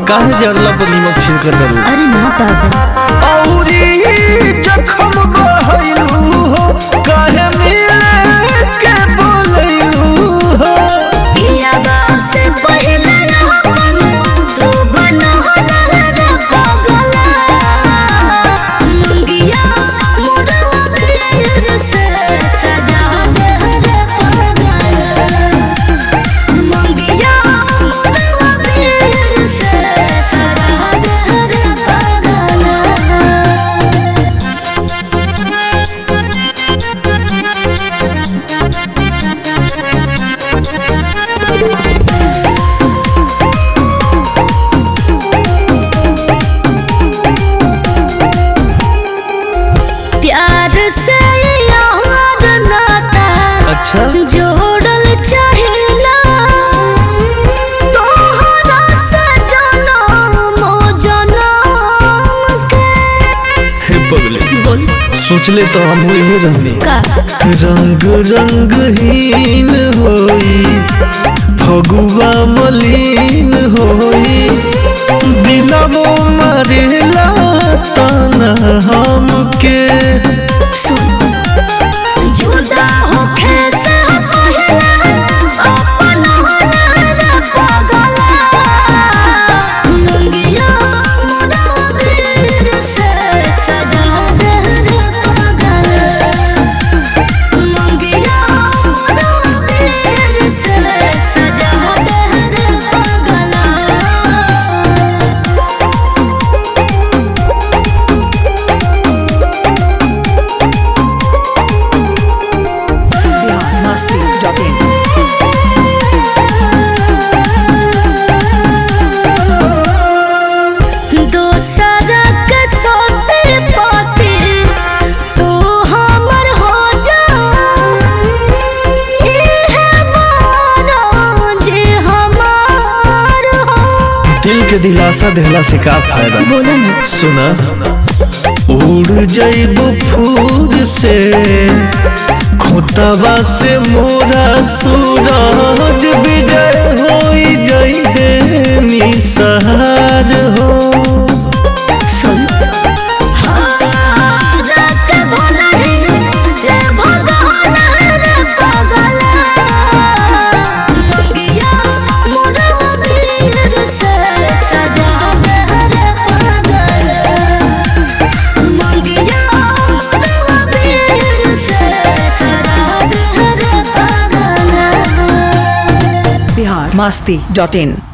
काहे जरला पर निमक छिड़कत रहू? अरे ना पागल औरी जखम बहलू हो काहे मिले के बोलैलू हो? पियाबा से पहले अपन तू बनहला रे पागला मंगिया मोरवा पीर से सजा दे रे पागला मंगिया मोरवा पीर से सजा दे रे पागला। प्यार से यार नाता अच्छा जोड़ल चाहेला तोहरा से जनम के। हे पगले बोल सोचले तो हम वही रहनी का रंग रंगहीन होई फगुआ मलिन होई दिलमो मरेला तना हमके। जुदा होखे से पहले अपन होना पागला मंगिया मोरा पीर से सजा दे रे पागला मंगिया मोरा पीर से सजा दे रे पागला। Masti.in. दोसरा के सोते पाते तू हमर हो जा इहे मानो जे हमार हो। दिल के दिलासा देहला से का फायदा? बोला ना सुना उड़ जाइबो फूल से खोतवा से मोरा सूरज विजय होई जाइबे निसहार हो। सुन हारा के भोला रे भगवान रे पागला मंगिया मोरा पीर से सजा दे रे पागला मंगिया मोरा पीर से सजा दे रे पागला। Bihar Masti.in.